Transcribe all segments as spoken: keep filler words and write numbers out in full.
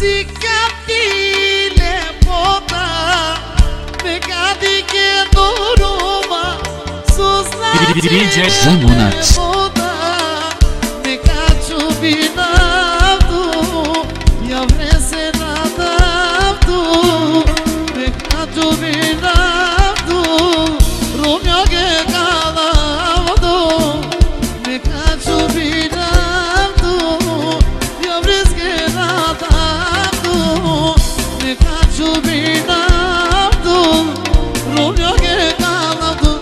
Si capile pota me cadi che doroma susna D J Zamonat me caccio binavdu ja vrese nadavdu me caccio binavdu romyo ke kalavdu me caccio binavdu ja vrese nadavdu me caccio binavdu romyo ke kalavdu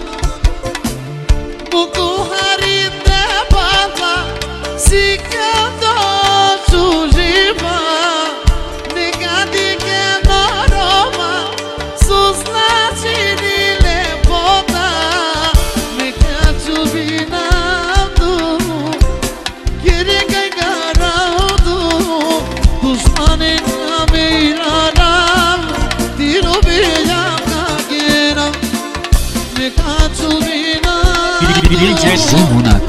buku hari tepatla si kado chujiba nikadi ke noroma susna chidile pota me kachu binavdu geri kai garaudu dushmane amiraram tiro beja kagera me kachu D J Zamonat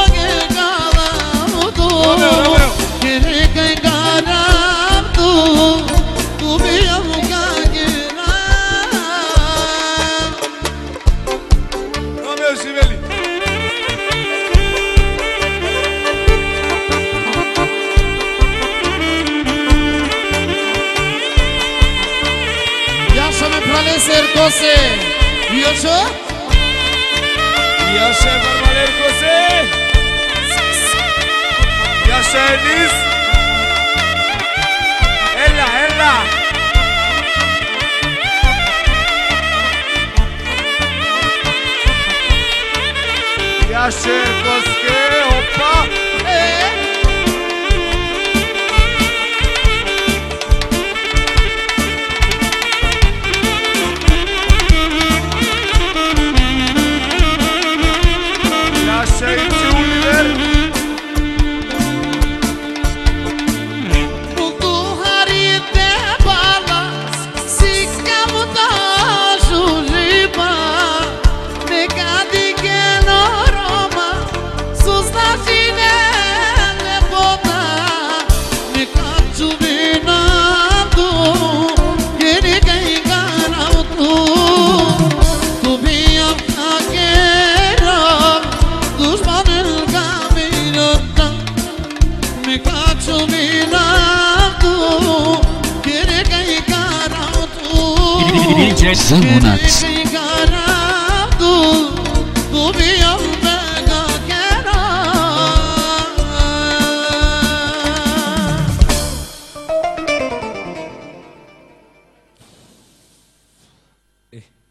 Yaşa Barbaler Kose. Yaşa Enis. Ella, ella. Yaşa Koske, hoppa. D J Zamonat Eh.